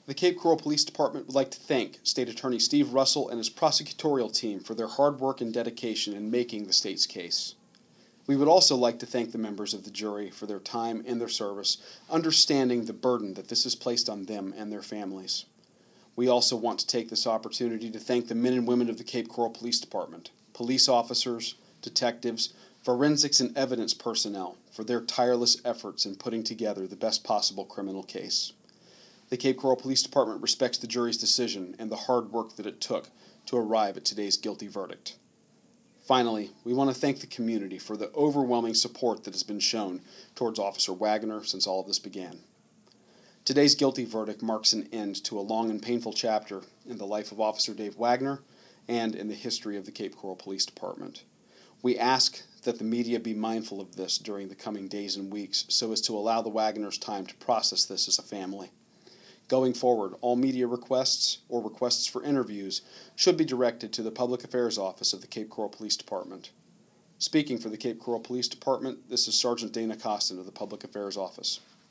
The Cape Coral Police Department would like to thank State Attorney Steve Russell and his prosecutorial team for their hard work and dedication in making the state's case. We would also like to thank the members of the jury for their time and their service, understanding the burden that this has placed on them and their families. We also want to take this opportunity to thank the men and women of the Cape Coral Police Department, police officers, detectives, forensics and evidence personnel for their tireless efforts in putting together the best possible criminal case. The Cape Coral Police Department respects the jury's decision and the hard work that it took to arrive at today's guilty verdict. Finally, we want to thank the community for the overwhelming support that has been shown towards Officer Wagner since all of this began. Today's guilty verdict marks an end to a long and painful chapter in the life of Officer Dave Wagner and in the history of the Cape Coral Police Department. We ask that the media be mindful of this during the coming days and weeks so as to allow the Wagners time to process this as a family. Going forward, all media requests or requests for interviews should be directed to the Public Affairs Office of the Cape Coral Police Department. Speaking for the Cape Coral Police Department, this is Sergeant Dana Costin of the Public Affairs Office.